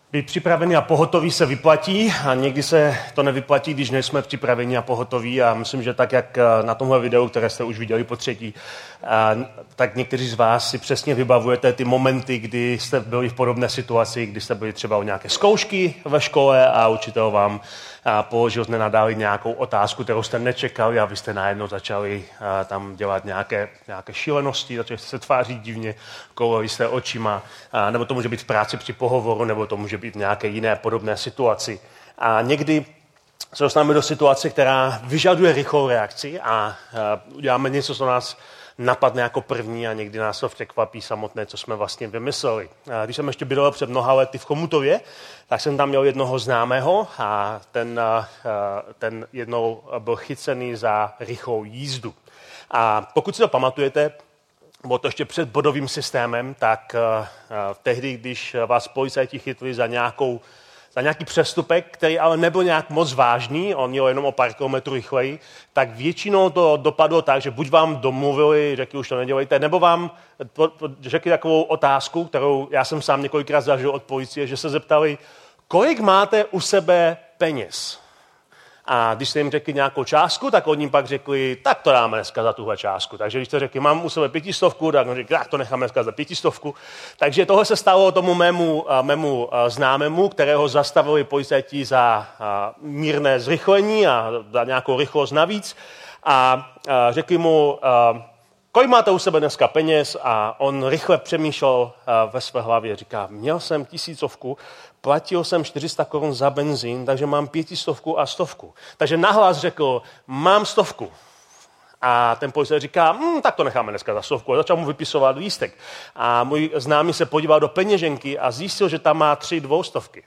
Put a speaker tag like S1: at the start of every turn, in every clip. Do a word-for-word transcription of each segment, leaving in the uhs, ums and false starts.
S1: Být připravený a pohotový se vyplatí a někdy se to nevyplatí, když nejsme připraveni a pohotoví a myslím, že tak, jak na tomhle videu, které jste už viděli po třetí, tak někteří z vás si přesně vybavujete ty momenty, kdy jste byli v podobné situaci, kdy jste byli třeba u nějaké zkoušky ve škole a učitel vám položil nenadáli nějakou otázku, kterou jste nečekali a vy jste najednou začali tam dělat nějaké, nějaké šílenosti, začali jste se tvářit divně, kouleli jste očima, nebo to může být v práci při pohovoru, nebo to může být v nějaké jiné podobné situaci. A někdy se dostaneme do situace, která vyžaduje rychlou reakci a uděláme něco, co nás napadne jako první a někdy nás to překvapí samotné, co jsme vlastně vymysleli. Když jsem ještě bydlel před mnoha lety v Chomutově, tak jsem tam měl jednoho známého a ten, ten jednou byl chycený za rychlou jízdu. A pokud si to pamatujete, bylo to ještě před bodovým systémem, tak tehdy, když vás policajti chytli za nějakou za nějaký přestupek, který ale nebyl nějak moc vážný, on jel jenom o pár kilometrů rychleji, tak většinou to dopadlo tak, že buď vám domluvili, řekli, už to nedělejte, nebo vám řekli takovou otázku, kterou já jsem sám několikrát zažil od policie, že se zeptali, kolik máte u sebe peněz? A když jste jim řekli nějakou částku, tak oni pak řekli, tak to dáme dneska za tuhle částku. Takže když jste řekli, mám u sebe pětistovku, tak on řekl, tak to necháme dneska za pětistovku. Takže tohle se stalo tomu mému, mému známému, kterého zastavili policajti za mírné zrychlení a za nějakou rychlost navíc. A řekli mu, kolik máte u sebe dneska peněz? A on rychle přemýšlel ve své hlavě. Říká, měl jsem tisícovku, platil jsem čtyři sta korun za benzín, takže mám pětistovku a stovku. Takže nahlas řekl, mám stovku. A ten policajt říká, hm, tak to necháme dneska za stovku. A začal mu vypisovat lístek. A můj známý se podíval do peněženky a zjistil, že tam má tři dvoustovky.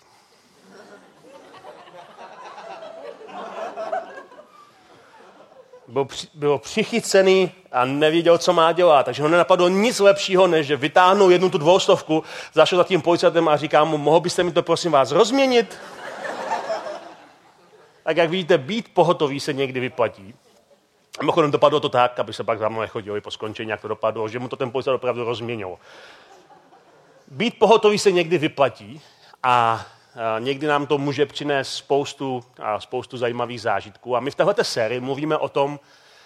S1: Byl, při, byl přichycený a nevěděl, co má dělat. Takže ho nenapadlo nic lepšího, než že vytáhnul jednu tu dvoustovku, zašel za tím policajtem a říká mu, mohl byste mi to prosím vás rozměnit? Tak jak vidíte, být pohotový se někdy vyplatí. A mimochodem dopadlo to tak, aby se pak za mnou nechodili po skončení, jak to dopadlo, že mu to ten policajt opravdu rozměnil. Být pohotový se někdy vyplatí a někdy nám to může přinést spoustu, spoustu zajímavých zážitků. A my v této sérii mluvíme o tom,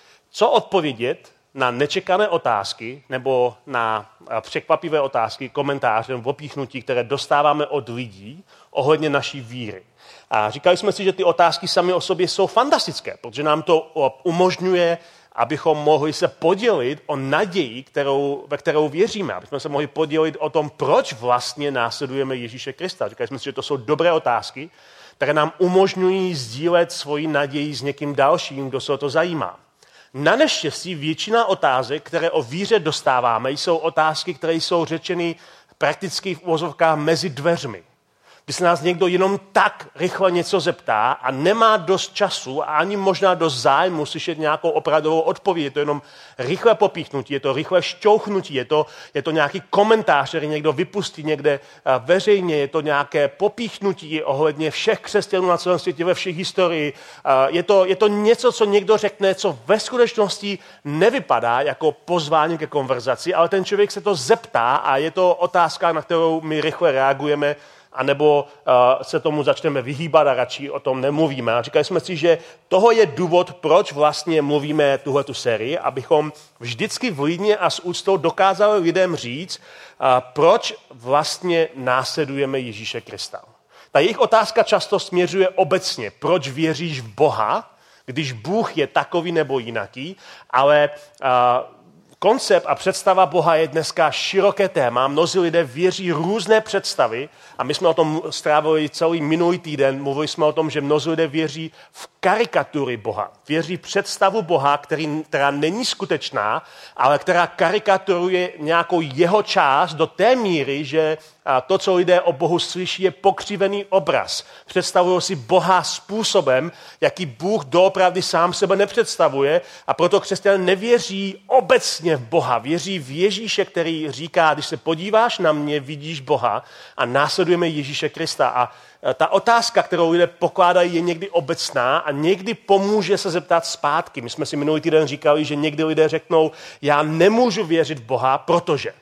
S1: co odpovědět na nečekané otázky nebo na překvapivé otázky, komentáře nebo opíchnutí, které dostáváme od lidí ohledně naší víry. A říkali jsme si, že ty otázky sami o sobě jsou fantastické, protože nám to umožňuje, abychom mohli se podělit o naději, kterou, ve kterou věříme, abychom se mohli podělit o tom, proč vlastně následujeme Ježíše Krista. Říkali jsme si, že to jsou dobré otázky, které nám umožňují sdílet svoji naději s někým dalším, kdo se o to zajímá. Na neštěstí většina otázek, které o víře dostáváme, jsou otázky, které jsou řečeny prakticky v uvozovkách mezi dveřmi. Když se nás někdo jenom tak rychle něco zeptá a nemá dost času a ani možná dost zájmu slyšet nějakou opravdovou odpověď, je to jenom rychlé popíchnutí, je to rychlé šťouchnutí, je to, je to nějaký komentář, který někdo vypustí někde veřejně, je to nějaké popíchnutí ohledně všech křesťanů na celém světě ve všech historii. Je to, je to něco, co někdo řekne, co ve skutečnosti nevypadá jako pozvání ke konverzaci, ale ten člověk se to zeptá a je to otázka, na kterou my rychle reagujeme, anebo uh, se tomu začneme vyhýbat a radši o tom nemluvíme. A říkali jsme si, že toho je důvod, proč vlastně mluvíme tuhletu sérii, abychom vždycky vlídně a s úctou dokázali lidem říct, uh, proč vlastně následujeme Ježíše Krista. Ta jejich otázka často směřuje obecně, proč věříš v Boha, když Bůh je takový nebo jinaký, ale uh, koncept a představa Boha je dneska široké téma. Mnozí lidé věří různé představy a my jsme o tom strávili celý minulý týden. Mluvili jsme o tom, že mnozí lidé věří v karikatury Boha. Věří v představu Boha, který, která není skutečná, ale která karikaturuje nějakou jeho část do té míry, že to, co lidé o Bohu slyší, je pokřivený obraz. Představují si Boha způsobem, jaký Bůh doopravdy sám sebe nepředstavuje a proto křesťané nevěří obecně v Boha. Věří v Ježíše, který říká, když se podíváš na mě, vidíš Boha a následujeme Ježíše Krista. A ta otázka, kterou lidé pokládají, je někdy obecná a někdy pomůže se zeptat zpátky. My jsme si minulý týden říkali, že někdy lidé řeknou, já nemůžu věřit v Boha, protože...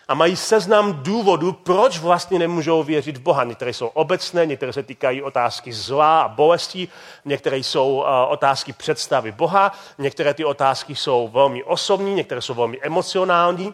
S1: a mají seznam důvodů, proč vlastně nemůžou věřit v Boha. Některé jsou obecné, některé se týkají otázky zla a bolesti, některé jsou uh, otázky představy Boha, některé ty otázky jsou velmi osobní, některé jsou velmi emocionální.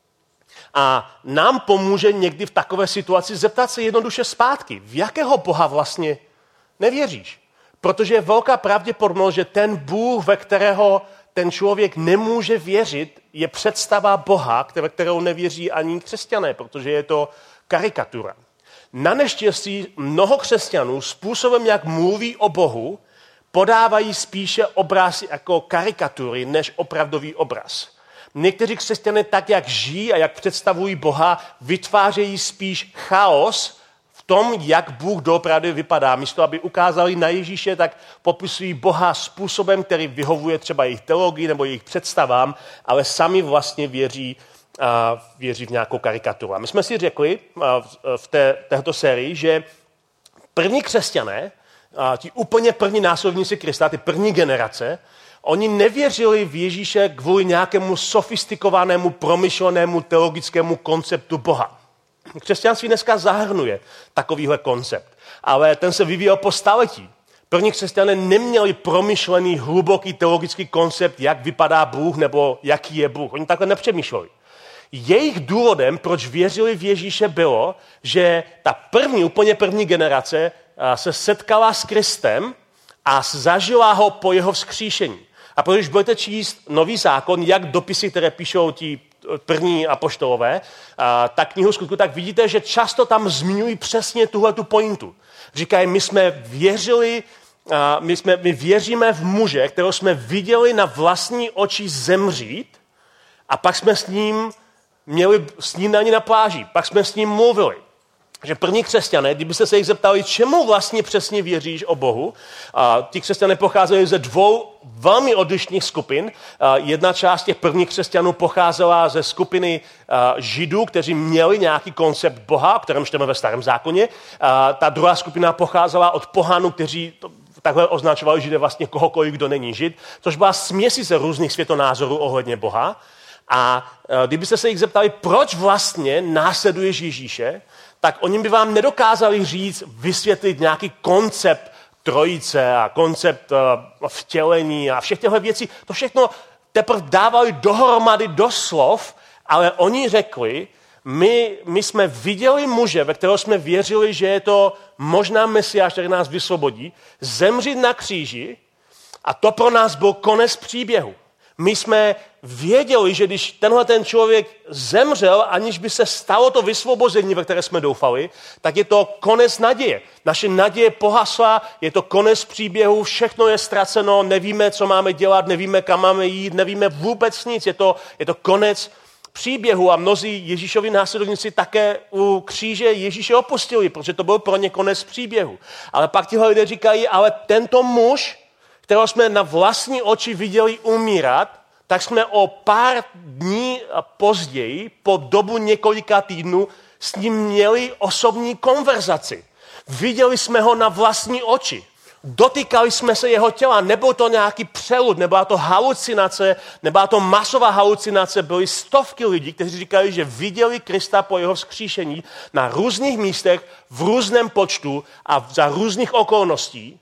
S1: A nám pomůže někdy v takové situaci zeptat se jednoduše zpátky, v jakého Boha vlastně nevěříš. Protože je velká pravděpodobnost, že ten Bůh, ve kterého ten člověk nemůže věřit, je představa Boha, ve kterou nevěří ani křesťané, protože je to karikatura. Na neštěstí mnoho křesťanů způsobem, jak mluví o Bohu, podávají spíše obrazy jako karikatury, než opravdový obraz. Někteří křesťané tak, jak žijí a jak představují Boha, vytvářejí spíš chaos v tom, jak Bůh doopravdy vypadá. Místo, aby ukázali na Ježíše, tak popisují Boha způsobem, který vyhovuje třeba jejich teologii nebo jejich představám, ale sami vlastně věří, uh, věří v nějakou karikaturu. A my jsme si řekli uh, v té, této sérii, že první křesťané, uh, ti úplně první následovníci Krista, ty první generace, oni nevěřili v Ježíše kvůli nějakému sofistikovanému, promyšlenému teologickému konceptu Boha. Křesťanství dneska zahrnuje takovýhle koncept, ale ten se vyvíjel po staletí. První křesťané neměli promyšlený, hluboký teologický koncept, jak vypadá Bůh nebo jaký je Bůh. Oni takhle nepřemýšleli. Jejich důvodem, proč věřili v Ježíše, bylo, že ta první, úplně první generace se setkala s Kristem a zažila ho po jeho vzkříšení. A když budete číst Nový zákon, jak dopisy, které píšou ti první apoštolové, tak knihu Skutku, tak vidíte, že často tam zmiňují přesně tuhletu pointu. Říkají, my jsme věřili, my, jsme, my věříme v muže, kterého jsme viděli na vlastní oči zemřít a pak jsme s ním měli snídani na pláži, pak jsme s ním mluvili. Že první křesťané, kdybyste se jich zeptali, čemu vlastně přesně věříš o Bohu, a ti křesťané pocházeli ze dvou velmi odlišných skupin. A jedna část těch prvních křesťanů pocházela ze skupiny a, Židů, kteří měli nějaký koncept Boha, o kterém čteme ve Starém zákoně. A ta druhá skupina pocházela od pohanů, kteří to, takhle označovali Židy vlastně kohokoliv, kdo není Žid, což byla směsice různých světonázorů ohledně Boha. A, a kdybyste se jich zeptali, proč vlastně následuješ Ježíše, tak oni by vám nedokázali říct, vysvětlit nějaký koncept trojice a koncept uh, vtělení a všech těchto věcí. To všechno teprve dávali dohromady do slov, ale oni řekli, my, my jsme viděli muže, ve kterého jsme věřili, že je to možná Mesiáš, který nás vysvobodí, zemřít na kříži a to pro nás byl konec příběhu. My jsme věděli, že když tenhle ten člověk zemřel, aniž by se stalo to vysvobození, ve které jsme doufali, tak je to konec naděje. Naše naděje pohasla, je to konec příběhu, všechno je ztraceno, nevíme, co máme dělat, nevíme, kam máme jít, nevíme vůbec nic. Je to, je to konec příběhu a mnozí Ježíšovi následovníci také u kříže Ježíše opustili, protože to byl pro ně konec příběhu. Ale pak tihle lidé říkají, ale tento muž, kterého jsme na vlastní oči viděli umírat, tak jsme o pár dní později, po dobu několika týdnů, s ním měli osobní konverzaci. Viděli jsme ho na vlastní oči. Dotýkali jsme se jeho těla. Nebyl to nějaký přelud, nebyla to halucinace, nebyla to masová halucinace. Byly stovky lidí, kteří říkali, že viděli Krista po jeho vzkříšení na různých místech, v různém počtu a za různých okolností.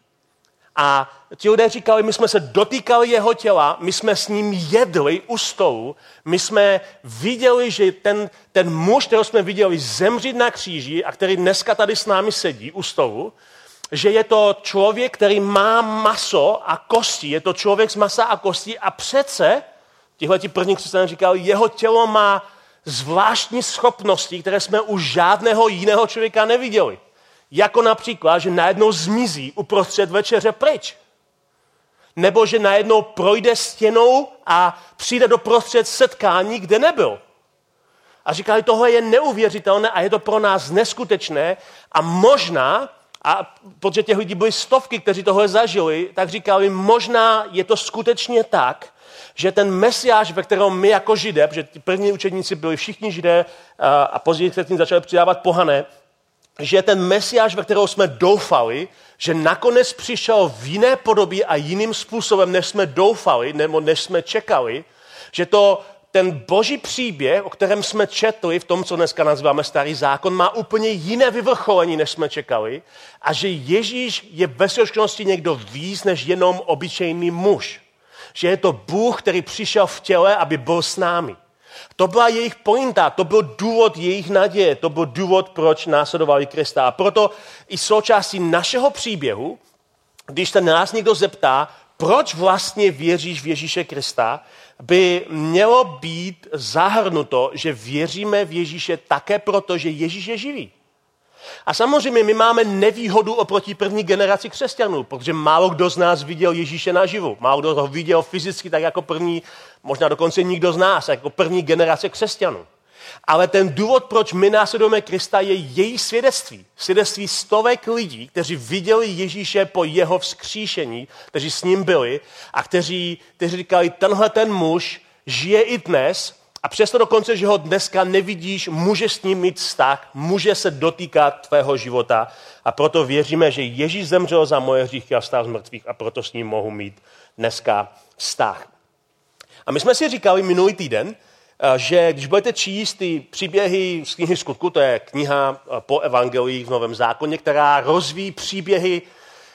S1: A ti lidé říkali, my jsme se dotýkali jeho těla, my jsme s ním jedli u stolu, my jsme viděli, že ten, ten muž, kterého jsme viděli zemřít na kříži a který dneska tady s námi sedí u stolu, že je to člověk, který má maso a kosti, je to člověk z masa a kostí a přece, tihleti první křesťané říkali, jeho tělo má zvláštní schopnosti, které jsme u žádného jiného člověka neviděli. Jako například, že najednou zmizí uprostřed večeře pryč. Nebo že najednou projde stěnou a přijde do prostřed setkání, kde nebyl. A říkali, tohle je neuvěřitelné a je to pro nás neskutečné a možná, a protože těch lidí byly stovky, kteří tohle zažili, tak říkali, možná je to skutečně tak, že ten Mesiáš, ve kterém my jako Židé, protože ti první učedníci byli všichni Židé a později se tím začali přidávat pohané, že ten Mesiáš, ve kterého jsme doufali, že nakonec přišel v jiné podobě a jiným způsobem, než jsme doufali, nebo než jsme čekali, že to ten boží příběh, o kterém jsme četli v tom, co dneska nazýváme Starý zákon, má úplně jiné vyvrcholení, než jsme čekali, a že Ježíš je ve skutečnosti někdo víc než jenom obyčejný muž. Že je to Bůh, který přišel v těle, aby byl s námi. To byla jejich pointa, to byl důvod jejich naděje, to byl důvod, proč následovali Krista. A proto i součástí našeho příběhu, když se nás někdo zeptá, proč vlastně věříš v Ježíše Krista, by mělo být zahrnuto, že věříme v Ježíše také proto, že Ježíš je živý. A samozřejmě my máme nevýhodu oproti první generaci křesťanů, protože málo kdo z nás viděl Ježíše naživu. Málo kdo ho viděl fyzicky tak jako první, možná dokonce nikdo z nás, jako první generace křesťanů. Ale ten důvod, proč my následujeme Krista, je její svědectví. Svědectví stovek lidí, kteří viděli Ježíše po jeho vzkříšení, kteří s ním byli a kteří, kteří říkali, tenhle ten muž žije i dnes a přesto dokonce, že ho dneska nevidíš, můžeš s ním mít vztah, může se dotýkat tvého života a proto věříme, že Ježíš zemřel za moje hříchy a vstal z mrtvých a proto s ním mohu mít dneska vztah. A my jsme si říkali minulý týden, že když budete číst ty příběhy z knihy Skutku, to je kniha po evangelích v Novém zákoně, která rozvíjí příběhy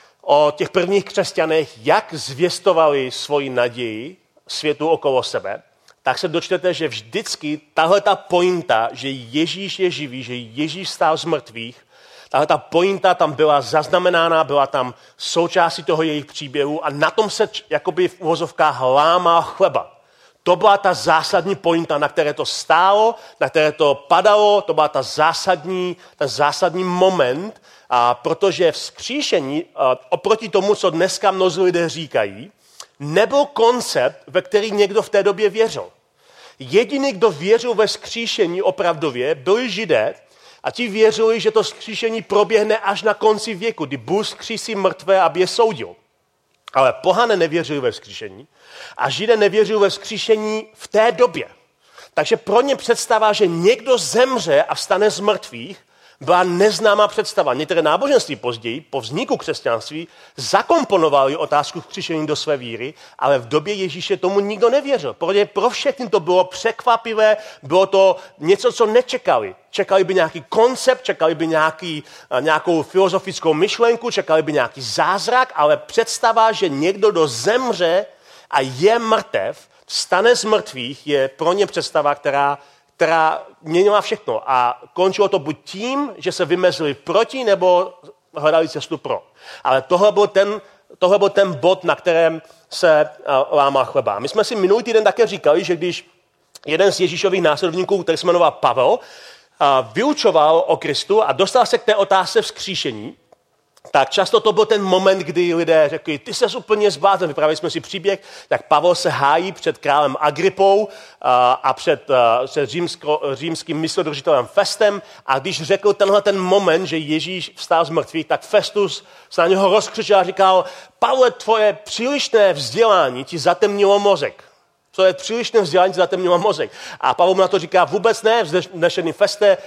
S1: o těch prvních křesťanech, jak zvěstovali svoji naději světu okolo sebe, tak se dočtete, že vždycky tahle ta pointa, že Ježíš je živý, že Ježíš stál z mrtvých, tahle ta pointa tam byla zaznamenána, byla tam součástí toho jejich příběhu a na tom se jakoby v uvozovkách lámal chleba. To byla ta zásadní pointa, na které to stálo, na které to padalo, to byla ta zásadní, ten zásadní moment, a protože vzkříšení, oproti tomu, co dneska mnozí lidé říkají, nebyl koncept, ve který někdo v té době věřil. Jediný, kdo věřil ve vzkříšení opravdově, byli Židé a ti věřili, že to vzkříšení proběhne až na konci věku, kdy Bůh vzkřísí mrtvé, aby je soudil. Ale pohané nevěřili ve vzkříšení a Židé nevěřili ve vzkříšení v té době. Takže pro ně představa, že někdo zemře a vstane z mrtvých, byla neznámá představa. Některé náboženství později, po vzniku křesťanství, zakomponovali otázku vzkříšení do své víry, ale v době Ježíše tomu nikdo nevěřil. Protože pro všechny to bylo překvapivé, bylo to něco, co nečekali. Čekali by nějaký koncept, čekali by nějaký, nějakou filozofickou myšlenku, čekali by nějaký zázrak, ale představa, že někdo, kdo zemře a je mrtev, vstane z mrtvých, je pro ně představa, která která měnila všechno a končilo to buď tím, že se vymezili proti, nebo hledali cestu pro. Ale tohle byl ten, tohle byl ten bod, na kterém se uh, lámal chleba. My jsme si minulý týden také říkali, že když jeden z Ježíšových následovníků, který se jmenoval Pavel, uh, vyučoval o Kristu a dostal se k té otázce vzkříšení, tak často to byl ten moment, kdy lidé řekli, ty ses úplně zblázen. Vyprávěli jsme si příběh, jak Pavel se hájí před králem Agripou a, a před, a, před římsko, římským mysledržitelem Festem a když řekl tenhle ten moment, že Ježíš vstál z mrtvých, tak Festus se na něho rozkřičel a říkal, Pavle, tvoje přílišné vzdělání ti zatemnilo mozek. Tvoje přílišné vzdělání ti zatemnilo mozek. A Pavel mu na to říká, vůbec ne, vznešený Feste,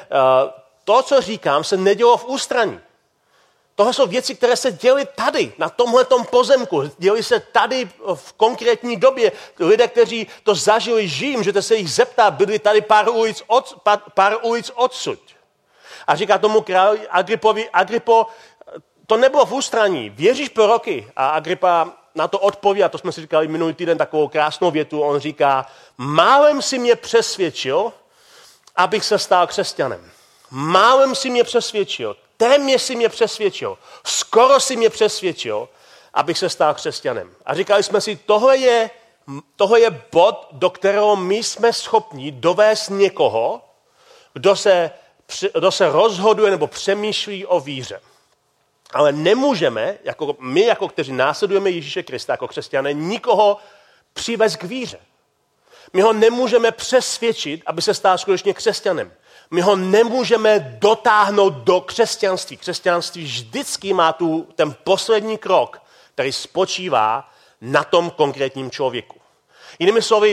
S1: to, co říkám, se nedělo v ústraní. Tohle jsou věci, které se děly tady, na tomhletom pozemku. Děly se tady v konkrétní době. Lidé, kteří to zažili, žijí, můžete se jich zeptat, byli tady pár ulic, od, pár, pár ulic odsud. A říká tomu králi Agripovi, Agripo, to nebylo v ústraní, věříš proroky? A Agripa na to odpoví, a to jsme si říkali minulý týden takovou krásnou větu, on říká, málem si mě přesvědčil, abych se stal křesťanem. Málem si mě přesvědčil, téměř si mě přesvědčil, skoro si mě přesvědčil, abych se stal křesťanem. A říkali jsme si, tohle je, tohle je bod, do kterého my jsme schopni dovést někoho, kdo se, kdo se rozhoduje nebo přemýšlí o víře. Ale nemůžeme, jako my, jako kteří následujeme Ježíše Krista jako křesťané, nikoho přivést k víře. My ho nemůžeme přesvědčit, aby se stal skutečně křesťanem. My ho nemůžeme dotáhnout do křesťanství. Křesťanství vždycky má tu ten poslední krok, který spočívá na tom konkrétním člověku. Jinými slovy,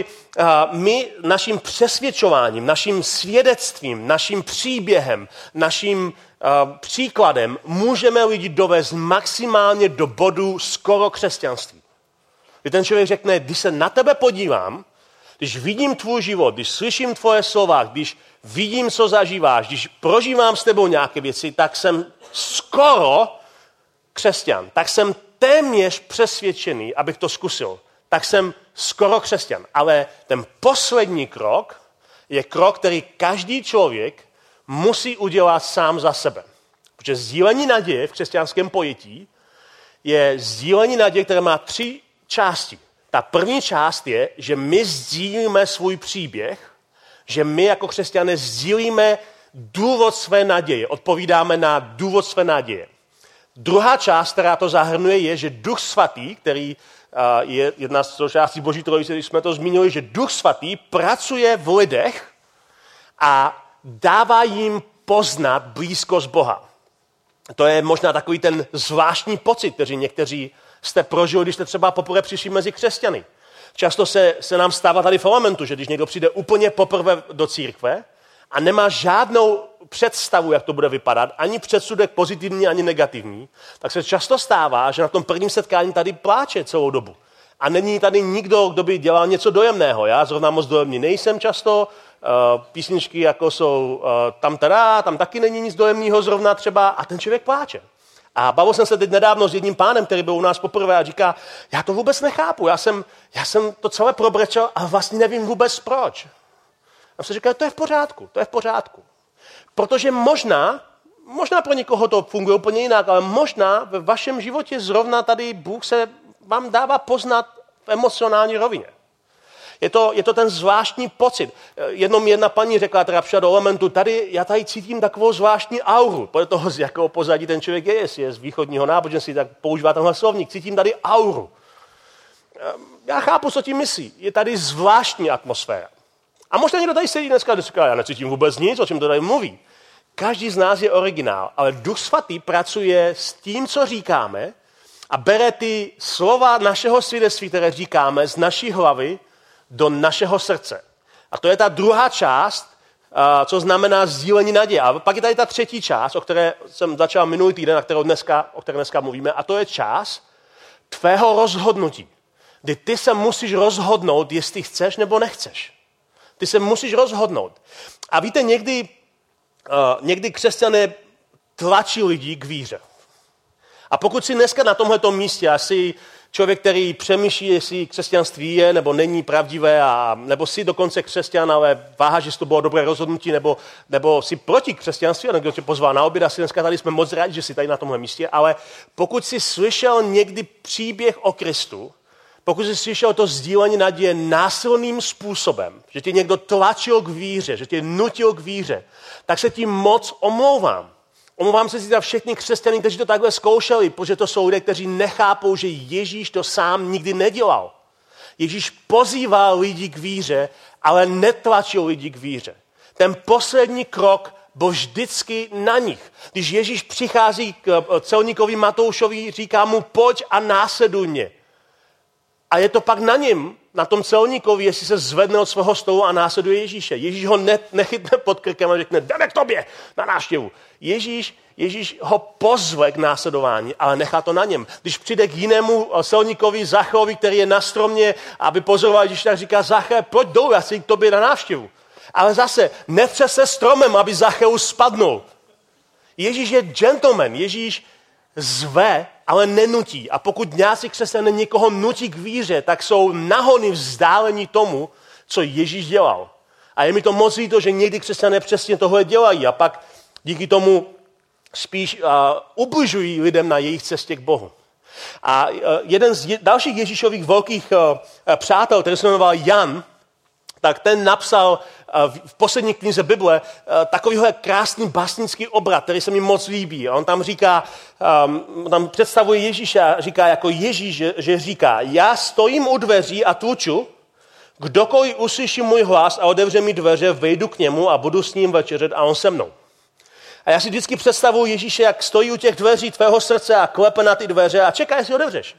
S1: my naším přesvědčováním, naším svědectvím, naším příběhem, naším příkladem můžeme lidi dovést maximálně do bodu skoro křesťanství. Kdy ten člověk řekne, když se na tebe podívám, Když vidím tvůj život, když slyším tvoje slova, když vidím, co zažíváš, když prožívám s tebou nějaké věci, tak jsem skoro křesťan. Tak jsem téměř přesvědčený, abych to zkusil. Tak jsem skoro křesťan. Ale ten poslední krok je krok, který každý člověk musí udělat sám za sebe. Protože sdílení naděje v křesťanském pojetí je sdílení naděje, které má tři části. Ta první část je, že my sdílíme svůj příběh, že my jako křesťané sdílíme důvod své naděje, odpovídáme na důvod své naděje. Druhá část, která to zahrnuje, je, že Duch Svatý, který uh, je jedna z částí Boží trojice, když jsme to zmínili, že Duch Svatý pracuje v lidech a dává jim poznat blízkost Boha. To je možná takový ten zvláštní pocit, který někteří jste prožili, když jste třeba poprvé přišli mezi křesťany. Často se, se nám stává tady v Elementu, že když někdo přijde úplně poprvé do církve a nemá žádnou představu, jak to bude vypadat, ani předsudek pozitivní, ani negativní, tak se často stává, že na tom prvním setkání tady pláče celou dobu. A není tady nikdo, kdo by dělal něco dojemného. Já zrovna moc dojemný nejsem často. Uh, písničky jako jsou uh, tam teda, tam taky není nic dojemného zrovna třeba a ten člověk pláče. A bavil jsem se teď nedávno s jedním pánem, který byl u nás poprvé a říká, já to vůbec nechápu, já jsem, já jsem to celé probrečel a vlastně nevím vůbec proč. A jsem říkal, to je v pořádku, to je v pořádku. Protože možná, možná pro někoho to funguje úplně jinak, ale možná ve vašem životě zrovna tady Bůh se vám dává poznat v emocionální rovině. Je to, je to ten zvláštní pocit. Jednou jedna paní řekla, která přišla do Elementu, tady, já tady cítím takovou zvláštní auru. Podle toho, z jakého pozadí ten člověk je, jestli je z východního náboženství, tak používá tenhle slovník. Cítím tady auru. Já chápu, co tím myslí. Je tady zvláštní atmosféra. A možná někdo tady sedí dneska a říká, já necítím vůbec nic, o čem to tady mluví. Každý z nás je originál, ale Duch Svatý pracuje s tím, co říkáme a bere ty slova našeho svědectví, které říkáme, z naší hlavy do našeho srdce. A to je ta druhá část, co znamená sdílení naděje. A pak je tady ta třetí část, o které jsem začal minulý týden, na kterou dneska, o které dneska mluvíme, a to je část tvého rozhodnutí. Kdy ty se musíš rozhodnout, jestli chceš nebo nechceš. Ty se musíš rozhodnout. A víte, někdy, uh, někdy křesťané tlačí lidi k víře. A pokud si dneska na tomhletom místě asi člověk, který přemýšlí, jestli křesťanství je nebo není pravdivé, a, nebo si dokonce křesťan, ale váháš, jestli to bylo dobré rozhodnutí, nebo, nebo si proti křesťanství, a někdo tě pozval na oběd, asi dneska tady jsme moc rádi, že jsi tady na tomhle místě, ale pokud jsi slyšel někdy příběh o Kristu, pokud jsi slyšel to sdílení naděje násilným způsobem, že tě někdo tlačil k víře, že tě nutil k víře, tak se tím moc omlouvám. Omlouvám se si za všechny křesťany, kteří to takhle zkoušeli, protože to jsou lidé, kteří nechápou, že Ježíš to sám nikdy nedělal. Ježíš pozýval lidi k víře, ale netlačil lidi k víře. Ten poslední krok byl vždycky na nich. Když Ježíš přichází k celníkovi Matoušovi, říká mu, pojď a následuj mě. A je to pak na něm, na tom celníkovi, jestli se zvedne od svého stolu a následuje Ježíše. Ježíš ho ne, nechytne pod krkem a řekne, jdeme k tobě na návštěvu. Ježíš, Ježíš ho pozve k následování, ale nechá to na něm. Když přijde k jinému celníkovi Zacheovi, který je na stromě, aby pozoroval Ježíš, tak říká, Zache, pojď dolů, já si k tobě na návštěvu. Ale zase, netře se stromem, aby Zacheus spadnul. Ježíš je gentleman, Ježíš zve, ale nenutí. A pokud nějací křesťané někoho nutí k víře, tak jsou nahony vzdálení tomu, co Ježíš dělal. A je mi to moc líto, že někdy křesťané přesně tohle dělají a pak díky tomu spíš uh, ubližují lidem na jejich cestě k Bohu. A uh, jeden z je, dalších Ježíšových velkých uh, přátel, který se jmenoval Jan, tak ten napsal uh, v poslední knize Bible uh, takovýhle krásný básnický obrat, který se mi moc líbí. A on tam říká, um, tam představuje Ježíše a říká jako Ježíš, že, že říká, já stojím u dveří a tluču, kdokoliv uslyší můj hlas a otevře mi dveře, vejdu k němu a budu s ním večeřet a on se mnou. A já si vždycky představuji Ježíše, jak stojí u těch dveří tvého srdce a klepe na ty dveře a čeká, jestli otevřeš.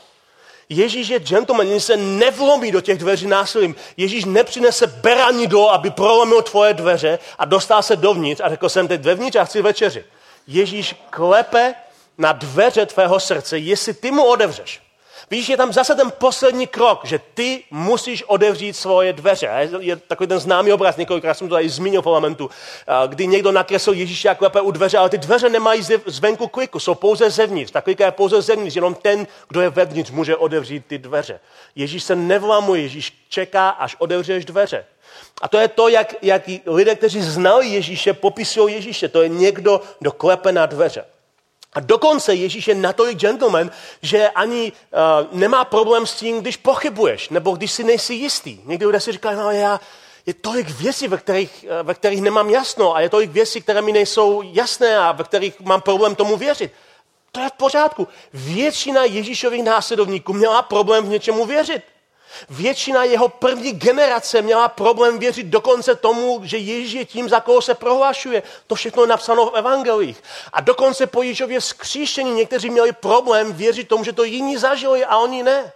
S1: Ježíš je gentleman, Ježíš se nevlomí do těch dveří násilím. Ježíš nepřinese beranidlo, aby prolomil tvoje dveře a dostal se dovnitř a řekl jsem teď vevnitř a chci večeři. Ježíš klepe na dveře tvého srdce, jestli ty mu otevřeš. Víš, je tam zase ten poslední krok, že ty musíš otevřít svoje dveře. Je takový ten známý obraz, několikrát jsem to tady zmínil v parlamentu, kdy někdo nakreslil Ježíše a klepe u dveře, ale ty dveře nemají zvenku kliku, jsou pouze zevnitř. Ta klika je pouze zevnitř, jenom ten, kdo je vevnitř, může otevřít ty dveře. Ježíš se nevlamuje, Ježíš čeká, až otevřeš dveře. A to je to, jak, jak lidé, kteří znali Ježíše, popisují Ježíše. To je někdo, kdo klepe na dveře. A dokonce Ježíš je natolik gentleman, že ani uh, nemá problém s tím, když pochybuješ, nebo když si nejsi jistý. Někdy lidé si říkají, no já, je tolik věcí, ve kterých, ve kterých nemám jasno a je tolik věcí, které mi nejsou jasné a ve kterých mám problém tomu věřit. To je v pořádku. Většina Ježíšových následovníků měla problém v něčemu věřit. Většina jeho první generace měla problém věřit dokonce tomu, že Ježíš je tím, za koho se prohlašuje. To všechno je napsáno v evangelích. A dokonce po Ježíšově vzkříšení někteří měli problém věřit tomu, že to jiní zažili a oni ne.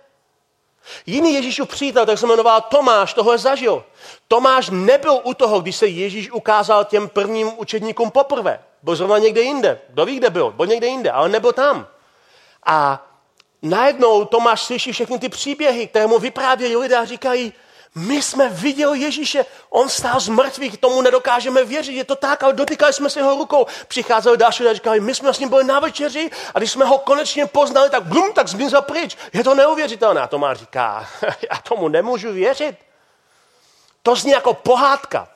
S1: Jiný Ježíšův přítel, tak se jmenoval Tomáš, tohle zažil. Tomáš nebyl u toho, když se Ježíš ukázal těm prvním učedníkům poprvé. Byl zrovna někde jinde. Kdo ví, kde byl? Byl někde jinde, ale nebyl tam. A najednou Tomáš slyší všechny ty příběhy, které mu vyprávějí lidé a říkají, my jsme viděli Ježíše, on stál z mrtvých, tomu nedokážeme věřit, je to tak, ale dotýkali jsme se jeho rukou. Přicházeli další lidé a říkali, my jsme s ním byli na večeři a když jsme ho konečně poznali, tak blum, tak zmizel pryč. Je to neuvěřitelné. A Tomáš říká, já tomu nemůžu věřit. To zní jako pohádka.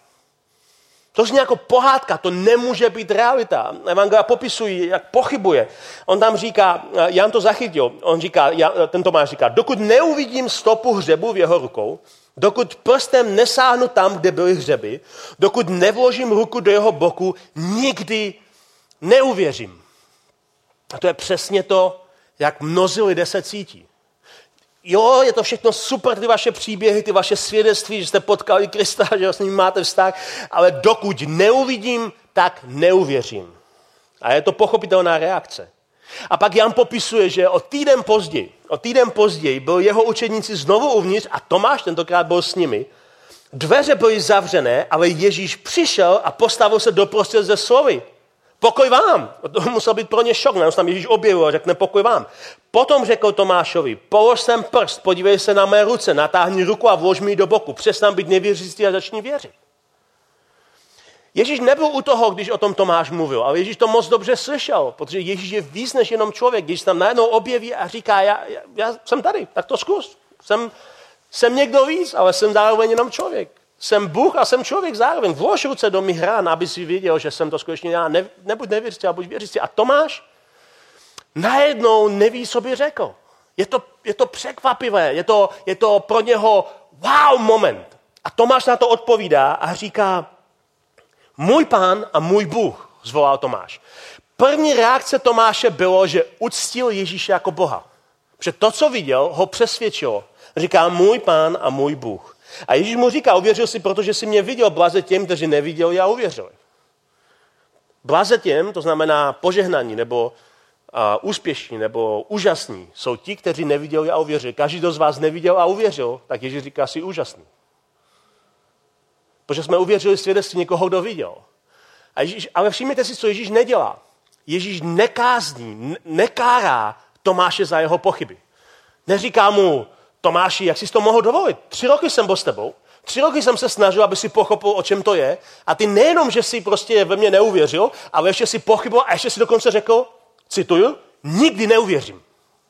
S1: To zní jako pohádka, to nemůže být realita. Evangelia popisují, jak pochybuje. On tam říká, Jan to zachytil, on říká, ten Tomáš říká, dokud neuvidím stopu hřebu v jeho rukou, dokud prstem nesáhnu tam, kde byly hřeby, dokud nevložím ruku do jeho boku, nikdy neuvěřím. A to je přesně to, jak mnozí lidé se cítí. Jo, je to všechno super, ty vaše příběhy, ty vaše svědectví, že jste potkali Krista, že s ním máte vztah, ale dokud neuvidím, tak neuvěřím. A je to pochopitelná reakce. A pak Jan popisuje, že o týden později, o týden později byl jeho učedníci znovu uvnitř a Tomáš tentokrát byl s nimi. Dveře byly zavřené, ale Ježíš přišel a postavil se doprostřed ze slovy. Pokoj vám. To musel být pro ně šok. Nám se tam Ježíš objevil a řekne pokoj vám. Potom řekl Tomášovi, polož sem prst, podívej se na mé ruce, natáhni ruku a vlož mi ji do boku. Přestaň být nevěřící a začni věřit. Ježíš nebyl u toho, když o tom Tomáš mluvil, ale Ježíš to moc dobře slyšel, protože Ježíš je víc než jenom člověk. Když se tam najednou objeví a říká, já, já, já jsem tady, tak to zkus. Jsem, jsem někdo víc, ale jsem zároveň jenom člověk. Jsem Bůh a jsem člověk zároveň. Vlož ruce do mých rán, aby si viděl, že jsem to skutečně já. Ne, nebuď nevěřící, ale buď věřící. A Tomáš najednou neví, co by řekl. Je to, je to překvapivé, je to, je to pro něho wow moment. A Tomáš na to odpovídá a říká, můj Pán a můj Bůh, zvolal Tomáš. První reakce Tomáše bylo, že uctil Ježíše jako Boha. Protože to, co viděl, ho přesvědčilo. Říká, můj Pán a můj Bůh. A Ježíš mu říká, uvěřil si, protože jsi mě viděl, blaze těm, kteří neviděli a uvěřili. Blaze těm, to znamená požehnaní, nebo uh, úspěšní, nebo úžasní, jsou ti, kteří neviděli a uvěřili. Každý, kdo z vás neviděl a uvěřil, tak Ježíš říká, jsi úžasný. Protože jsme uvěřili svědectví někoho, kdo viděl. A Ježíš, ale všimněte si, co Ježíš nedělá. Ježíš nekázní, nekárá Tomáše za jeho pochyby. Neříká mu, Tomáši, jak jsi to mohl dovolit? Tři roky jsem byl s tebou, tři roky jsem se snažil, aby si pochopil, o čem to je, a ty nejenom, že jsi prostě ve mně neuvěřil, ale ještě si pochybil a ještě si dokonce řekl, cituju, nikdy neuvěřím.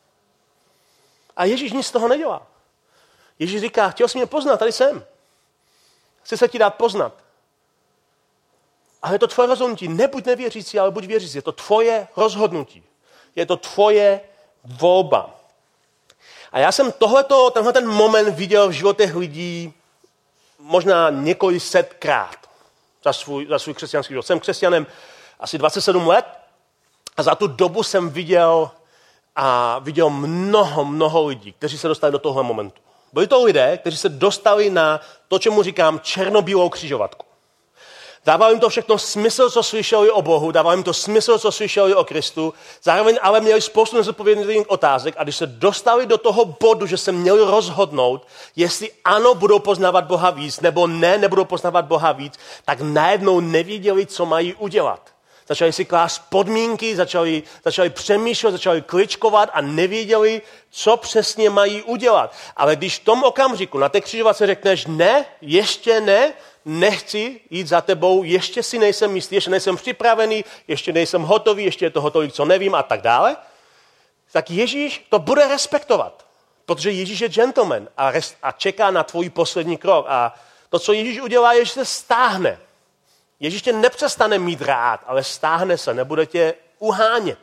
S1: A Ježíš nic z toho nedělá. Ježíš říká, chtěl jsi mě poznat, tady jsem. Chci se ti dát poznat. Ale je to tvoje rozhodnutí. Nebuď nevěřící, ale buď věřící. Je to tvoje rozhodnutí. Je to tvoje volba. A já jsem tohleto, tenhle ten moment viděl v životech lidí možná několik setkrát za svůj, za svůj křesťanský život. Jsem křesťanem asi dvacet sedm let a za tu dobu jsem viděl a viděl mnoho, mnoho lidí, kteří se dostali do tohle momentu. Byli to lidé, kteří se dostali na to, čemu říkám černobílou křižovatku. Dávalo jim to všechno smysl, co slyšeli o Bohu, dávalo jim to smysl, co slyšeli o Kristu, zároveň ale měli spoustu nezodpovědných otázek a když se dostali do toho bodu, že se měli rozhodnout, jestli ano, budou poznávat Boha víc, nebo ne, nebudou poznávat Boha víc, tak najednou nevěděli, co mají udělat. Začali si klást podmínky, začali, začali přemýšlet, začali kličkovat a nevěděli, co přesně mají udělat. Ale když v tom okamžiku na té křižovatce řekneš ne, ještě ne, nechci jít za tebou, ještě si nejsem jistý, ještě nejsem připravený, ještě nejsem hotový, ještě je toho tolik, co nevím a tak dále, tak Ježíš to bude respektovat. Protože Ježíš je gentleman a, res, a čeká na tvůj poslední krok. A to, co Ježíš udělá, je, že se stáhne. Ježíš tě nepřestane mít rád, ale stáhne se, nebude tě uhánět.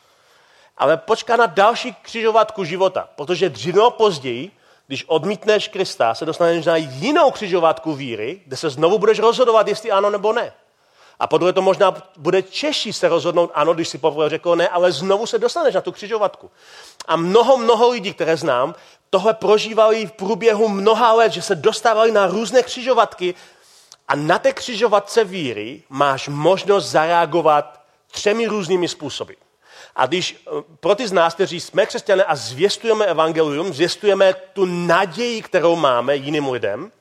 S1: Ale počká na další křižovatku života, protože dřív nebo později, když odmítneš Krista, se dostaneš na jinou křižovatku víry, kde se znovu budeš rozhodovat, jestli ano nebo ne. A podle to možná bude těžší se rozhodnout ano, když si poprvé řekl ne, ale znovu se dostaneš na tu křižovatku. A mnoho, mnoho lidí, které znám, tohle prožívali v průběhu mnoha let, že se dostávali na různé křižovatky a na té křižovatce víry máš možnost zareagovat třemi různými způsoby. A když pro ty z nás, kteří jsme křesťané a zvěstujeme evangelium, zvěstujeme tu naději, kterou máme jiným lidem,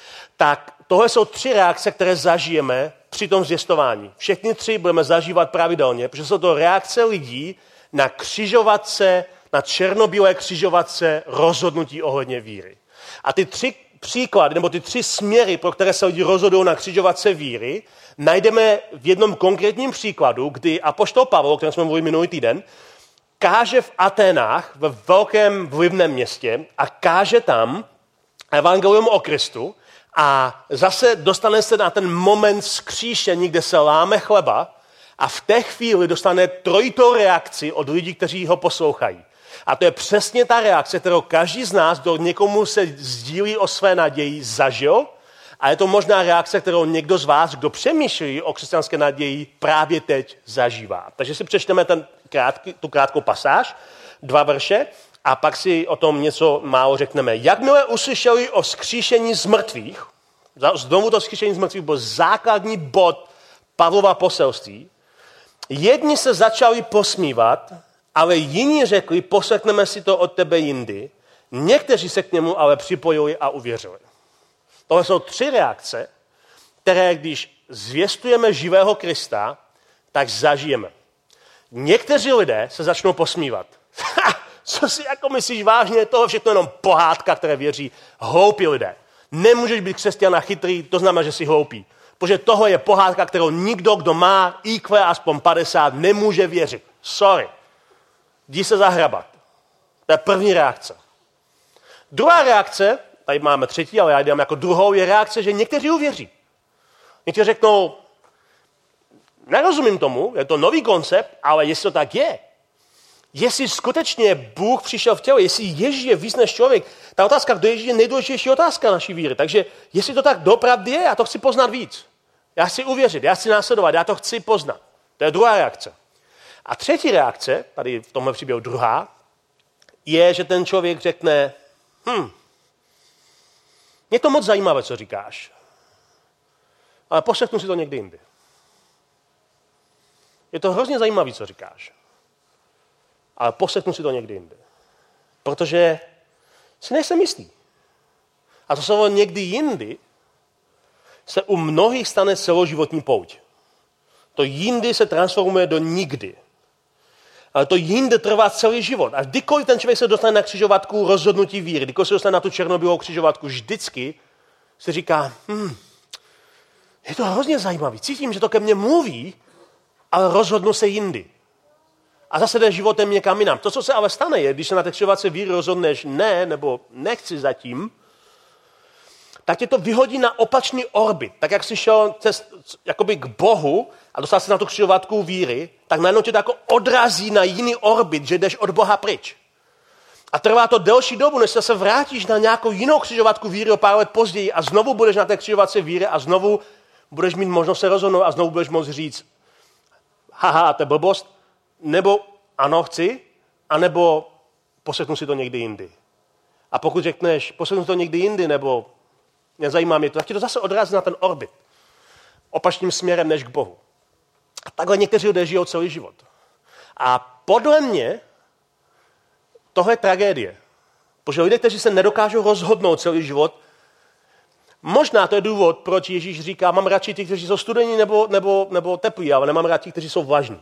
S1: tak tohle jsou tři reakce, které zažijeme při tom zvěstování. Všechny tři budeme zažívat pravidelně, protože jsou to reakce lidí na křižovatce, na černobílé křižovatce rozhodnutí ohledně víry. A ty tři příklady, nebo ty tři směry, pro které se lidi rozhodují na křižovatce víry, najdeme v jednom konkrétním příkladu, kdy apoštol Pavel, o kterém jsme mluvili minulý týden, káže v Aténách, ve velkém vlivném městě a káže tam evangelium o Kristu a zase dostane se na ten moment vzkříšení, kde se láme chleba a v té chvíli dostane trojitou reakci od lidí, kteří ho poslouchají. A to je přesně ta reakce, kterou každý z nás, kdo někomu se sdílí o své naději, zažil. A je to možná reakce, kterou někdo z vás, kdo přemýšlí o křesťanské naději, právě teď zažívá. Takže si přečteme ten krátký, tu krátkou pasáž, dva verše, a pak si o tom něco málo řekneme. Jakmile uslyšeli o vzkříšení z mrtvých, znovu to vzkříšení z mrtvých byl základní bod Pavlova poselství, jedni se začali posmívat, ale jiní řekli, poslechneme si to od tebe jindy. Někteří se k němu ale připojili a uvěřili. Tohle jsou tři reakce, které když zvěstujeme živého Krista, tak zažijeme. Někteří lidé se začnou posmívat. Co si jako myslíš vážně, toho všechno jenom pohádka, které věří hloupí lidé. Nemůžeš být křesťan a chytrý, to znamená, že jsi hloupý. Protože tohle je pohádka, kterou nikdo, kdo má í kvé aspoň padesát, nemůže věřit. Sorry. Jdi se zahrabat. To je první reakce. Druhá reakce, tady máme třetí, ale já jdem jako druhou, je reakce, že někteří uvěří. Někteří řeknou, nerozumím tomu, je to nový koncept, ale jestli to tak je, jestli skutečně Bůh přišel v těle, jestli Ježíš je víc než člověk, ta otázka, kdo Ježíš je nejdůležitější otázka naší víry. Takže jestli to tak dopravdy je, já to chci poznat víc. Já chci uvěřit, já chci následovat, já to chci poznat. To je druhá reakce. A třetí reakce, tady v tomhle příběhu druhá, je, že ten člověk řekne, hm, je to moc zajímavé, co říkáš, ale poslechnu si to někdy jindy. Je to hrozně zajímavé, co říkáš, ale poslechnu si to někdy jindy. Protože si nejsem jistý. A to slovo někdy jindy se u mnohých stane celoživotní pouť. To jindy se transformuje do nikdy. Ale to jinde trvá celý život. A kdykoliv ten člověk se dostane na křižovatku rozhodnutí víry, kdykoliv se dostane na tu černobílou křižovatku, vždycky se říká, hm, je to hrozně zajímavý. Cítím, že to ke mně mluví, ale rozhodnu se jindy. A zase jde životem někam jinam. To, co se ale stane, je, když se na té křižovatce víry rozhodneš ne, nebo nechci zatím, tak tě to vyhodí na opačný orbit. Tak jak jsi šel cest, jakoby k Bohu a dostal se na tu křižovatku víry, tak najednou tě to jako odrazí na jiný orbit, že jdeš od Boha pryč. A trvá to delší dobu, než se vrátíš na nějakou jinou křižovatku víry o pár let později a znovu budeš na té křižovatce víry a znovu budeš mít možnost se rozhodnout a znovu budeš moct říct, haha, to je blbost, nebo ano, chci, anebo poslechnu si to někdy jindy. A pokud řekneš, poslechnu si to někdy jindy, nebo nezajímá mě to, tak ti to zase odrazí na ten orbit. Opačným směrem než k Bohu. A takhle někteří lidé žijou celý život. A podle mě tohle je tragédie. Protože lidé, kteří se nedokážou rozhodnout celý život, Možná to je důvod, proč Ježíš říká, mám radši ty, kteří jsou studení nebo, nebo, nebo teplí, ale nemám radši, kteří jsou vlažní.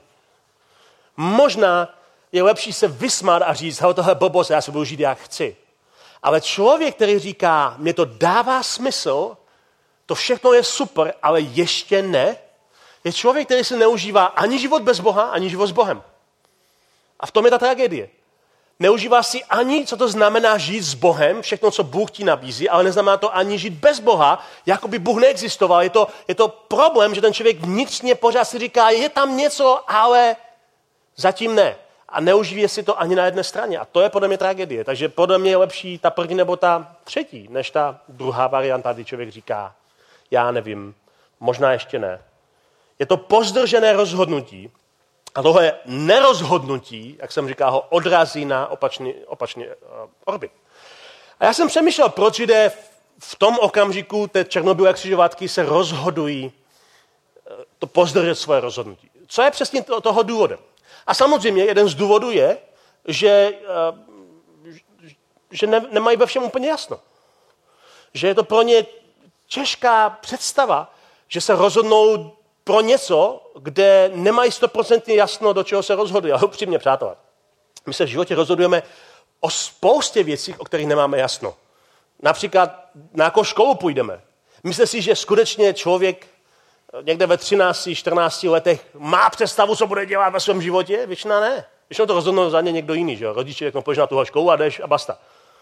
S1: Možná je lepší se vysmát a říct, hele, tohle je blbost, já si budu žít, jak chci. Ale člověk, který říká, mě to dává smysl, to všechno je super, ale ještě ne, je člověk, který se neužívá ani život bez Boha, ani život s Bohem. A v tom je ta tragédie. Neužívá si ani, co to znamená žít s Bohem, všechno, co Bůh ti nabízí, ale neznamená to ani žít bez Boha, jako by Bůh neexistoval. Je to, je to problém, že ten člověk vnitřně pořád si říká, je tam něco, ale zatím ne. A neužije si to ani na jedné straně. A to je podle mě tragédie. Takže podle mě je lepší ta první nebo ta třetí, než ta druhá varianta, kdy člověk říká, já nevím, možná ještě ne. Je to pozdržené rozhodnutí a tohle nerozhodnutí, jak jsem říkal, ho odrazí na opačný, opačný uh, orbit. A já jsem přemýšlel, proč lidé v tom okamžiku té černobílé křižovatky se rozhodují uh, to pozdržet svoje rozhodnutí. Co je přesně to, toho důvodem? A samozřejmě jeden z důvodů je, že, uh, že ne, nemají ve všem úplně jasno. Že je to pro ně těžká představa, že se rozhodnou pro něco, kde nemají stoprocentně jasno, do čeho se rozhodují. Ale upřímně, přátelé, my se v životě rozhodujeme o spoustě věcí, o kterých nemáme jasno. Například, na jakou školu půjdeme. Myslíte si, že skutečně člověk někde ve třinácti, čtrnácti letech má představu, co bude dělat ve svém životě? Většina ne. Většinou to rozhodnou za ně někdo jiný. Že? Rodiče řeknou, pojď na tuhle školu a jdeš a basta.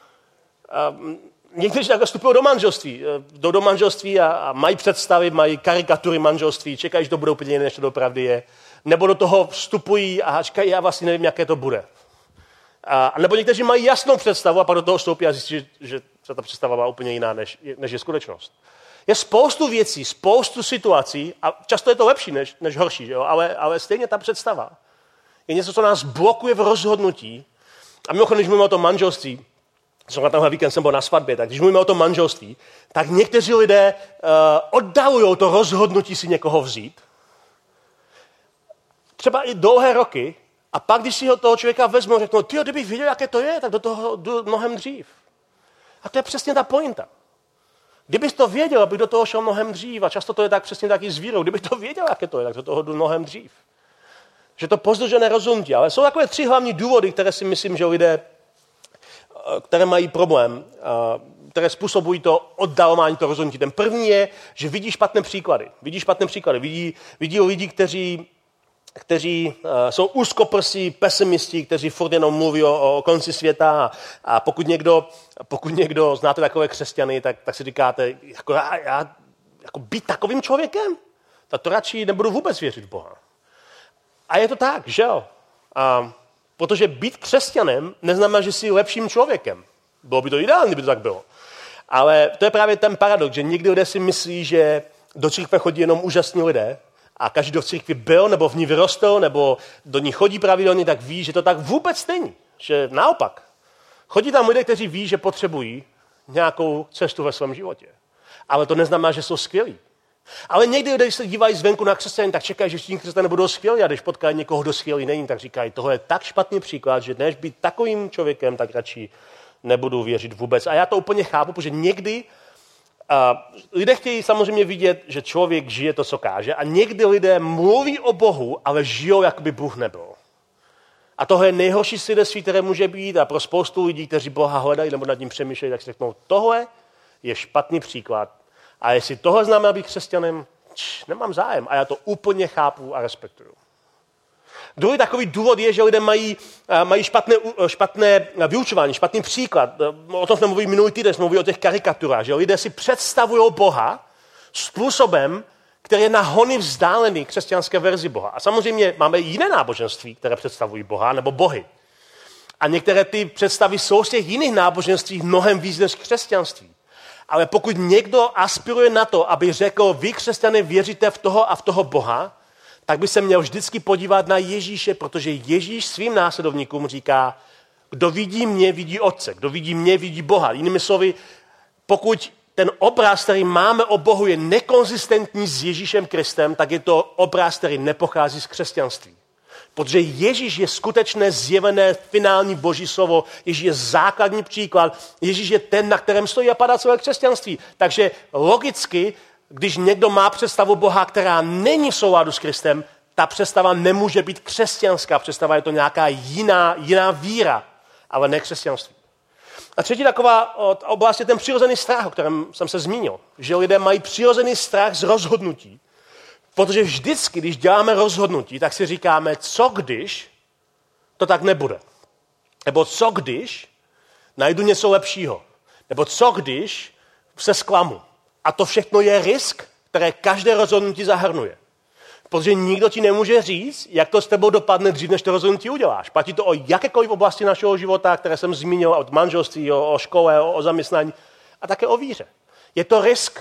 S1: A někteří takhle vstupují do manželství. Jdou do manželství a, a mají představy, mají karikatury manželství, čekají, že to bude úplně jiné, než to doopravdy je. Nebo do toho vstupují a říkají, já vlastně nevím, jaké to bude. A, nebo někteří mají jasnou představu a pak do toho vstoupí a zjistí, že, že se ta představa má úplně jiná, než, než je skutečnost. Je spoustu věcí, spoustu situací a často je to lepší, než, než horší, že jo? Ale, ale stejně ta představa je něco, co nás blokuje v rozhodnutí. A mimochodem, když mluvíme o tom manželství, zrovna tenhle víkend jsem byl na svatbě, tak když mluvíme o tom manželství, tak někteří lidé uh, oddalují to rozhodnutí si někoho vzít. Třeba i dlouhé roky. A pak, když si toho člověka vezmou, řeknou, tyjo, kdybych viděl, jaké to je, tak do toho jdu mnohem dřív. A to je přesně ta pointa. Kdybych to věděl, abych do toho šel mnohem dřív, a často to je tak přesně taky s vírou, kdybych to věděl, jaké to je, tak do toho jdu mnohem dřív. Že to pozdržené rozhodnutí. Ale jsou takové tři hlavní důvody, které si myslím, že lidé, které mají problém, které způsobují to oddalování, to rozhodnutí. Ten první je, že vidí špatné příklady. Vidí špatné příklady. Vidí, vidí lidi, kteří, kteří jsou úzkoprsí, pesimisti, kteří furt jenom mluví o, o konci světa. A pokud někdo, pokud někdo znáte takové křesťany, tak, tak si říkáte, jako já, já jako být takovým člověkem? Tak to radši nebudu vůbec věřit v Boha. A je to tak, že jo? A protože být křesťanem neznamená, že jsi lepším člověkem. Bylo by to ideální, kdyby to tak bylo. Ale to je právě ten paradox, že někdy lidé si myslí, že do církve chodí jenom úžasní lidé a každý, kdo v církvi byl, nebo v ní vyrostl, nebo do ní chodí pravidelně, tak ví, že to tak vůbec není. Že naopak. Chodí tam lidé, kteří ví, že potřebují nějakou cestu ve svém životě. Ale to neznamená, že jsou skvělí. Ale někdy, když se dívají zvenku na křesťany, tak čekají, že všichni křesťané budou skvělí, a když potkají někoho, kdo skvělý není, tak říkají, tohle je tak špatný příklad, že než být takovým člověkem, tak radši nebudu věřit vůbec. A já to úplně chápu, protože někdy uh, lidé chtějí samozřejmě vidět, že člověk žije to, co káže, a někdy lidé mluví o Bohu, ale žijou, jako by Bůh nebyl. A tohle je nejhorší svědectví, které může být, a pro spoustu lidí, kteří Boha hledají nebo nad ním přemýšlejí, tak si řeknou, tohle je špatný příklad. A jestli tohle znamená být křesťanem, č, nemám zájem. A já to úplně chápu a respektuju. Druhý takový důvod je, že lidé mají, mají špatné, špatné vyučování, špatný příklad. O tom jsme mluvili minulý týden, jsme mluvili o těch karikaturách, že lidé si představují Boha způsobem, který je na hony vzdálený křesťanské verzi Boha. A samozřejmě máme jiné náboženství, které představují Boha, nebo bohy. A některé ty představy jsou z těch jiných náboženství mnohem víc než křesťanství. Ale pokud někdo aspiruje na to, aby řekl, vy křesťané věříte v toho a v toho Boha, tak by se měl vždycky podívat na Ježíše, protože Ježíš svým následovníkům říká, kdo vidí mě, vidí Otce, kdo vidí mě, vidí Boha. Jinými slovy, pokud ten obraz, který máme o Bohu, je nekonzistentní s Ježíšem Kristem, tak je to obraz, který nepochází z křesťanství. Protože Ježíš je skutečné zjevené finální boží slovo, Ježíš je základní příklad, Ježíš je ten, na kterém stojí a padá celé křesťanství. Takže logicky, když někdo má představu Boha, která není v souladu s Kristem, ta představa nemůže být křesťanská představa, je to nějaká jiná, jiná víra, ale ne křesťanství. A třetí taková oblast je ten přirozený strach, o kterém jsem se zmínil. Že lidé mají přirozený strach z rozhodnutí. Protože vždycky, když děláme rozhodnutí, tak si říkáme, co když to tak nebude. Nebo co když najdu něco lepšího. Nebo co když se zklamu. A to všechno je risk, které každé rozhodnutí zahrnuje. Protože nikdo ti nemůže říct, jak to s tebou dopadne dřív, než to rozhodnutí uděláš. Platí to o jakékoliv oblasti našeho života, které jsem zmínil, od manželství, o, o škole, o, o zaměstnání a také o víře. Je to risk,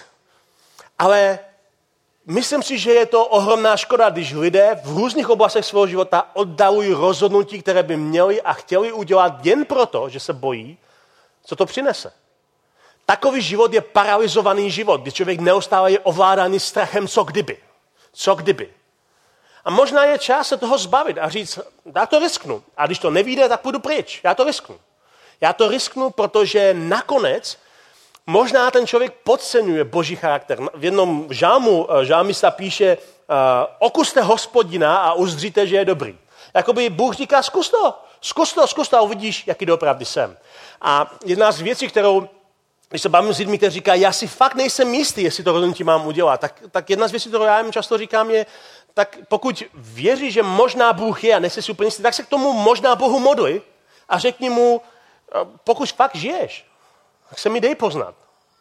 S1: ale myslím si, že je to ohromná škoda, když lidé v různých oblastech svého života oddalují rozhodnutí, které by měli a chtěli udělat jen proto, že se bojí, co to přinese. Takový život je paralyzovaný život, kdy člověk neustále je ovládaný strachem, co kdyby. Co kdyby. A možná je čas se toho zbavit a říct, já to risknu. A když to nevyjde, tak půjdu pryč. Já to risknu. Já to risknu, protože nakonec možná ten člověk podceňuje boží charakter. V jednom žálmu žálmista píše, okuste Hospodina a uzříte, že je dobrý. Jakoby Bůh říká, zkus to, zkus to, zkus to a uvidíš, jaký doopravdy jsem. A jedna z věcí, kterou, když se bavím s lidmi, kteří říkají, já si fakt nejsem jistý, jestli to rozhodnutí mám udělat, tak, tak jedna z věcí, kterou já jim často říkám, je, tak pokud věří, že možná Bůh je a nejsi si úplně jistý, tak se k tomu možná Bohu modli a řekni mu, pokud fakt žiješ, tak se mi dej poznat.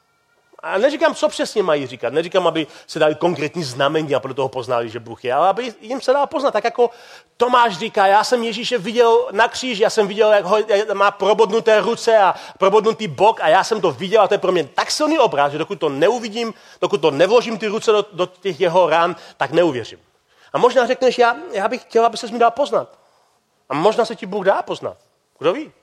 S1: A neříkám, co přesně mají říkat. Neříkám, aby se dali konkrétní znamení a proto toho poznali, že Bůh je, ale aby jim se dal poznat. Tak jako Tomáš říká, já jsem Ježíše viděl na kříži, já jsem viděl, jak ho, má probodnuté ruce a probodnutý bok a já jsem to viděl a to je pro mě tak silný obraz, že dokud to neuvidím, dokud to nevložím ty ruce do, do těch jeho rán, tak neuvěřím. A možná řekneš, já, já bych chtěl, aby ses mi dal poznat. A možná se ti Bůh dá poznat. Kdo ví?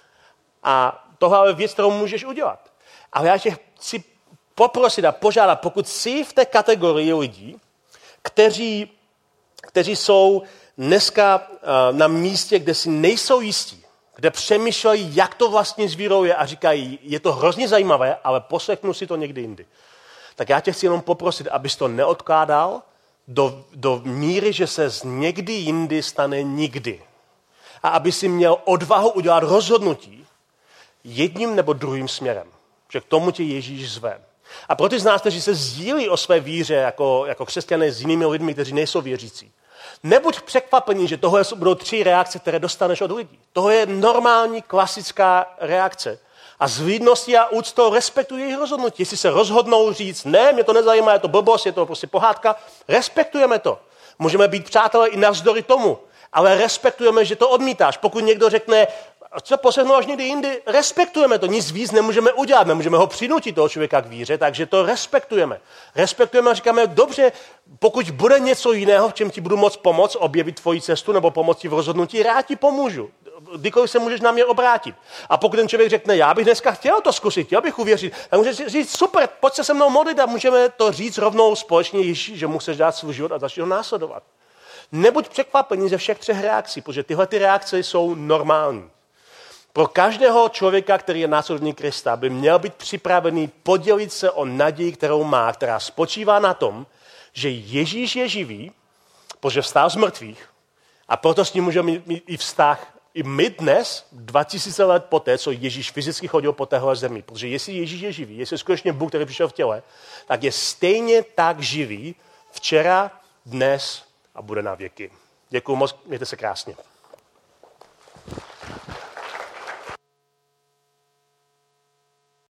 S1: A tohle je věc, kterou můžeš udělat. Ale já tě chci poprosit a požádat, pokud jsi v té kategorii lidí, kteří, kteří jsou dneska uh, na místě, kde si nejsou jistí, kde přemýšlejí, jak to vlastně s vírou je a říkají, je to hrozně zajímavé, ale poslechnu si to někdy jindy. Tak já tě chci jenom poprosit, abys to neodkládal do, do míry, že se z někdy jindy stane nikdy. A aby si měl odvahu udělat rozhodnutí jedním nebo druhým směrem. Že k tomu tě Ježíš zve. A pro ty z nás, kteří se sdílí o své víře jako, jako křesťané s jinými lidmi, kteří nejsou věřící, nebuď překvapený, že tohle budou tři reakce, které dostaneš od lidí. Tohle je normální, klasická reakce. A s vlídností a úctou respektuj jejich rozhodnutí. Jestli se rozhodnou říct, ne, mě to nezajímá, je to blbost, je to prostě pohádka, respektujeme to. Můžeme být přátelé i navzdory tomu, ale respektujeme, že to odmítáš. Pokud někdo řekne, co poslechnu až někdy jindy, respektujeme to. Nic víc nemůžeme udělat, nemůžeme ho přinutit toho člověka k víře, takže to respektujeme. Respektujeme a říkáme, dobře, pokud bude něco jiného, v čem ti budu moct pomoct, objevit tvoji cestu nebo pomoct ti v rozhodnutí, rád ti pomůžu. Kdykoliv se můžeš na mě obrátit. A pokud ten člověk řekne, já bych dneska chtěl to zkusit, chtěl bych uvěřit, tak můžeš říct, super, pojď se se mnou modlit a můžeme to říct rovnou společně Ježíši, že mu chceš dát svůj život a začít ho následovat. Nebuď překvapený ze všech třech reakcí, protože tyhle ty reakce jsou normální. Pro každého člověka, který je následovník Krista, by měl být připravený podělit se o naději, kterou má, která spočívá na tom, že Ježíš je živý, protože vstál z mrtvých a proto s ním můžeme mít i vztah i my dnes, dva tisíce let poté, co Ježíš fyzicky chodil po téhle zemi. Protože jestli Ježíš je živý, jestli je skutečně Bůh, který přišel v těle, tak je stejně tak živý včera, dnes a bude na věky. Děkuju moc, mějte se krásně.